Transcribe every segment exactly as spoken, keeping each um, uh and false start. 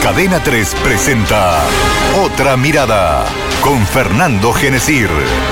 Cadena tres presenta Otra Mirada con Fernando Genesir.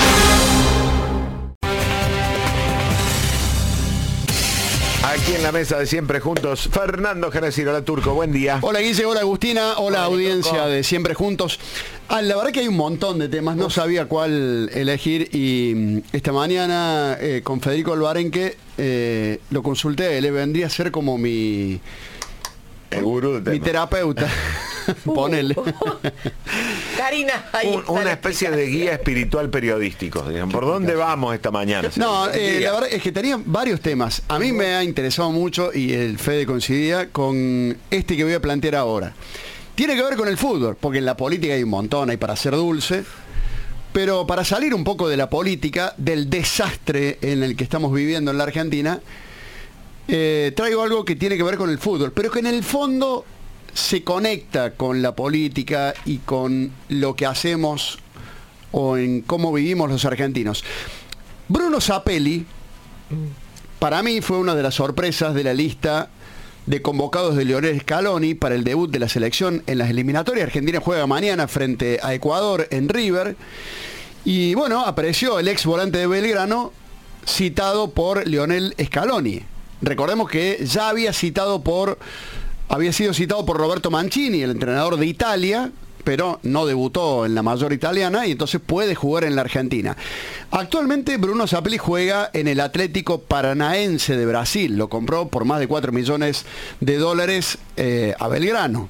Aquí en la mesa de Siempre Juntos, Fernando Genesir. Hola, Turco, buen día. Hola, Guille, hola, Agustina, hola, Hola, audiencia Turco. de Siempre Juntos. Ah, la verdad que hay un montón de temas, no sabía cuál elegir y mm, esta mañana eh, con Federico Alvarenque eh, lo consulté, le vendría a ser como mi, El gurú de mi tema. terapeuta. Ponele. Karina, ahí Un- está una la especie de guía espiritual periodístico. Digan, ¿por dónde vamos esta mañana? No, eh, Guía. la verdad es que tenía varios temas. A mí me ha interesado mucho, y el Fede coincidía, con este que voy a plantear ahora. Tiene que ver con el fútbol, porque en la política hay un montón, hay para ser dulce. Pero para salir un poco de la política, del desastre en el que estamos viviendo en la Argentina, eh, traigo algo que tiene que ver con el fútbol, pero que en el fondo se conecta con la política y con lo que hacemos o en cómo vivimos los argentinos. Bruno Zapelli, para mí fue una de las sorpresas de la lista de convocados de Lionel Scaloni para el debut de la selección en las eliminatorias. Argentina juega mañana frente a Ecuador en River. Y bueno, apareció el ex volante de Belgrano citado por Lionel Scaloni. Recordemos que ya había citado por había sido citado por Roberto Mancini, el entrenador de Italia, pero no debutó en la mayor italiana y entonces puede jugar en la Argentina. Actualmente Bruno Zapelli juega en el Atlético Paranaense de Brasil. Lo compró por más de cuatro millones de dólares eh, a Belgrano.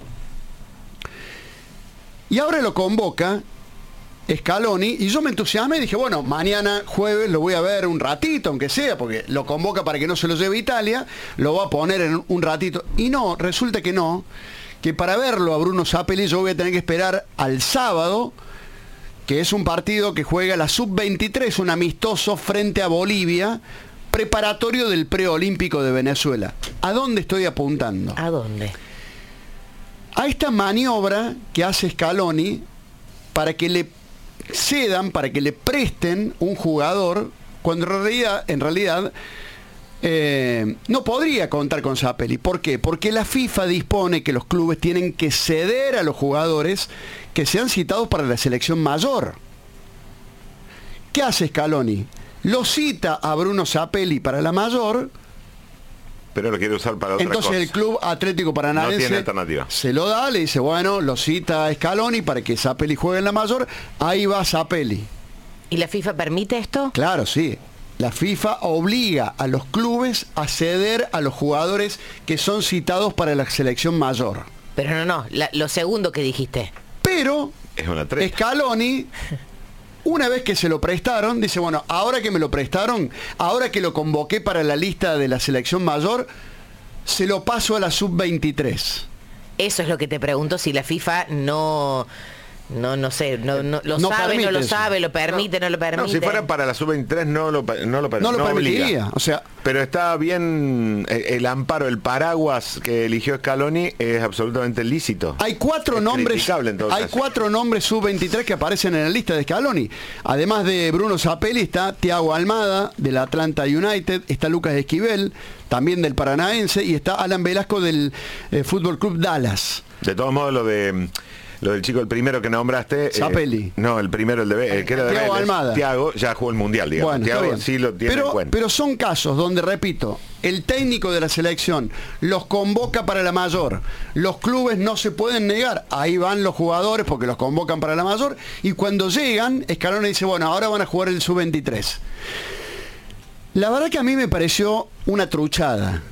Y ahora lo convoca Scaloni y yo me entusiasmé y dije, bueno, mañana jueves lo voy a ver un ratito, aunque sea, porque lo convoca para que no se lo lleve a Italia, lo va a poner en un ratito. Y no, resulta que no, que para verlo a Bruno Zapelli yo voy a tener que esperar al sábado, que es un partido que juega la sub veintitrés, un amistoso frente a Bolivia, preparatorio del preolímpico de Venezuela. ¿A dónde estoy apuntando? ¿A dónde? A esta maniobra que hace Scaloni para que le cedan, para que le presten un jugador, cuando en realidad, en realidad eh, no podría contar con Zapelli. ¿Por qué? Porque la FIFA dispone que los clubes tienen que ceder a los jugadores que sean citados para la selección mayor. ¿Qué hace Scaloni? Lo cita a Bruno Zapelli para la mayor. Pero lo quiere usar para otra Entonces cosa. el Club Atlético Paranaense No tiene alternativa. se lo da, le dice, bueno, lo cita a Scaloni para que Zapelli juegue en la mayor. Ahí va Zapelli. ¿Y la FIFA permite esto? Claro, sí. La FIFA obliga a los clubes a ceder a los jugadores que son citados para la selección mayor. Pero no, no, la- lo segundo que dijiste. Pero Es una tres. Scaloni, una vez que se lo prestaron, dice, bueno, ahora que me lo prestaron, ahora que lo convoqué para la lista de la selección mayor, se lo paso a la sub veintitrés. Eso es lo que te pregunto, si la FIFA no, no, no sé, no, no, lo No sabe, permite no lo eso. sabe, lo permite, no, lo permite. No, si fuera para la sub veintitrés no lo, per- no lo, per- No lo no permitiría, obliga. o sea- Pero está bien eh, el amparo, el paraguas que eligió Scaloni es absolutamente lícito. Hay cuatro Es nombres, criticable en todo hay caso. cuatro nombres sub veintitrés que aparecen en la lista de Scaloni. Además de Bruno Zapelli está Thiago Almada del Atlanta United, está Lucas Esquivel, también del Paranaense, y está Alan Velasco del eh, Fútbol Club Dallas. De todos modos, lo de lo del chico, el primero que nombraste. eh, Zapelli. no, el primero, el de Ve- el que era de Thiago Vélez. Almada. Thiago ya jugó el mundial, digamos. Bueno, está Thiago bien. sí lo tiene pero, en cuenta. pero son casos donde, repito, el técnico de la selección los convoca para la mayor. Los clubes no se pueden negar. Ahí van los jugadores porque los convocan para la mayor. Y cuando llegan, Scaloni dice, bueno, ahora van a jugar el sub veintitrés. La verdad que a mí me pareció una truchada.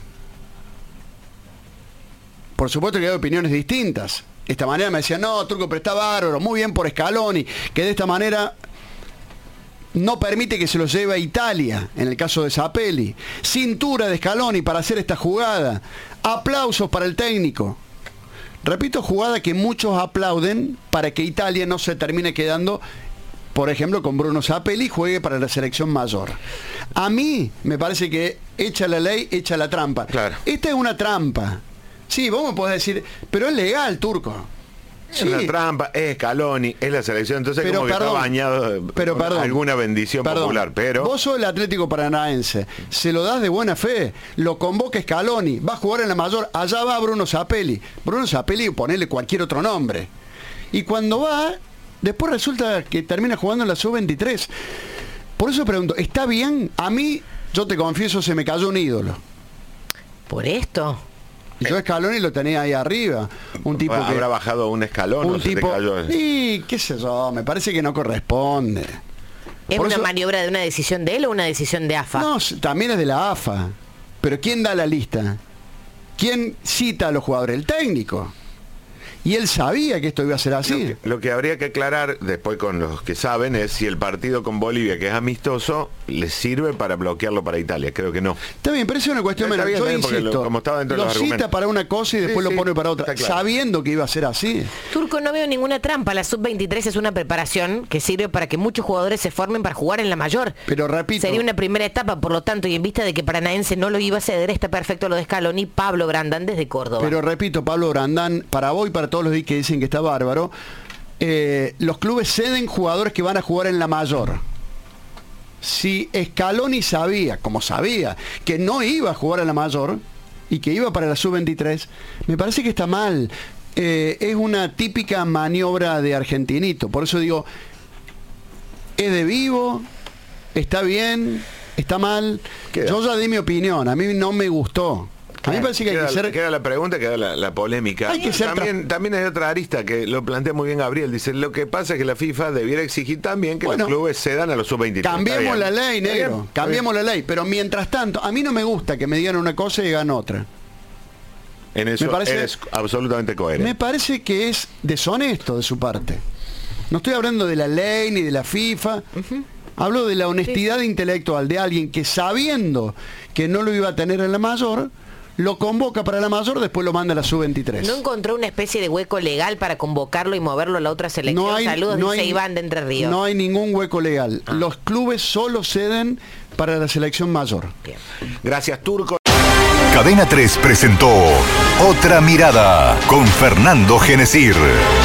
Por supuesto que hay opiniones distintas. Esta manera me decían, no, Turco, pero está bárbaro, muy bien por Scaloni, que de esta manera no permite que se lo lleve a Italia, en el caso de Zapelli. Cintura de Scaloni para hacer esta jugada. Aplausos para el técnico. Repito, jugada que muchos aplauden para que Italia no se termine quedando, por ejemplo, con Bruno Zapelli, juegue para la selección mayor. A mí me parece que echa la ley, echa la trampa. Claro. Esta es una trampa. Sí, vos me podés decir, pero es legal, Turco. Es una trampa, es Scaloni, es la selección, entonces pero, como que perdón, está bañado pero, con perdón, alguna bendición perdón, popular, pero... Vos sos el Atlético Paranaense, se lo das de buena fe, lo convoca Scaloni, va a jugar en la mayor, allá va Bruno Zapelli. Bruno Zapelli, ponerle cualquier otro nombre. Y cuando va, después resulta que termina jugando en la sub veintitrés. Por eso pregunto, ¿está bien? A mí, yo te confieso, se me cayó un ídolo. ¿Por esto? Y yo a Scaloni lo tenía ahí arriba. Un tipo Habrá que... Habrá bajado un escalón, un no se te tipo... cayó. Y qué sé yo, me parece que no corresponde. ¿Es Por una eso- maniobra de una decisión de él o una decisión de A F A? No, s- también es de la A F A. Pero ¿quién da la lista? ¿Quién cita a los jugadores? El técnico. Y él sabía que esto iba a ser así. Lo que, lo que habría que aclarar después con los que saben es si el partido con Bolivia, que es amistoso, les sirve para bloquearlo para Italia. Creo que no. Está bien, pero eso es una cuestión Está menor. bien, Yo está bien, porque insisto, lo- como estaba dentro de lo los cita argumentos. para una cosa y después Sí, lo sí, pone para otra, está claro. sabiendo que iba a ser así. Turco, no veo ninguna trampa. La sub veintitrés es una preparación que sirve para que muchos jugadores se formen para jugar en la mayor. Pero repito... Sería una primera etapa, por lo tanto, y en vista de que Paranaense no lo iba a ceder, está perfecto lo de Scaloni, Pablo Brandán desde Córdoba. Pero repito, Pablo Brandán, para vos y para todos los que dicen que está bárbaro, eh, los clubes ceden jugadores que van a jugar en la mayor. Si Scaloni sabía, como sabía, que no iba a jugar en la mayor y que iba para la sub veintitrés, me parece que está mal. Eh, es una típica maniobra de argentinito. Por eso digo, es de vivo, está bien, está mal. Queda. Yo ya di mi opinión, a mí no me gustó. A mí me parece que hay queda, que ser... queda la pregunta, queda la, la polémica. Hay que ser también, también hay otra arista que lo plantea muy bien Gabriel. Dice, lo que pasa es que la FIFA debiera exigir también que Bueno, los clubes cedan a los sub veintitrés. Cambiemos la ley, Está negro. bien, está Cambiemos bien. la ley. Pero mientras tanto, a mí no me gusta que me digan una cosa y digan otra. En eso Me parece- eres absolutamente coherente. Me parece que es deshonesto de su parte. No estoy hablando de la ley ni de la FIFA. Hablo de la honestidad intelectual de alguien que sabiendo que no lo iba a tener en la mayor, lo convoca para la mayor, después lo manda a la sub veintitrés. ¿No encontró una especie de hueco legal para convocarlo y moverlo a la otra selección? No hay, Saludos, no dice hay- Iván de Entre Ríos. no hay ningún hueco legal. Los clubes solo ceden para la selección mayor. Bien. Gracias, Turco. Cadena tres presentó Otra Mirada con Fernando Genesir.